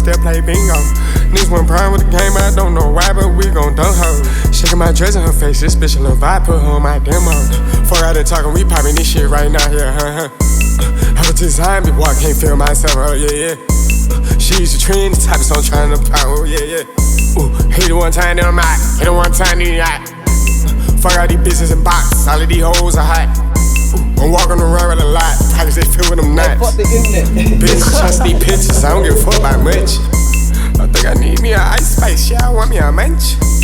still play bingo. Niggas went prime with the game, I don't know why, but we gon' dunk her. Shaking my dress in her face, this bitch a little vibe, put her on my demo. Fuck out there talking, we poppin' this shit right now here, I was designed before I can't feel myself, oh yeah. She's a trend, the type of song trying to pop, oh yeah. Hit it one time, then I'm out. Hit it one time, then you out. Fuck all these bitches in box, all of these hoes are hot. I'm walking around with a lot, pockets they fill with them nuts. Fuck the internet. Bitch, trust these pictures, I don't give a fuck about much. I think I need me an ice spice, yeah, I want me a munch.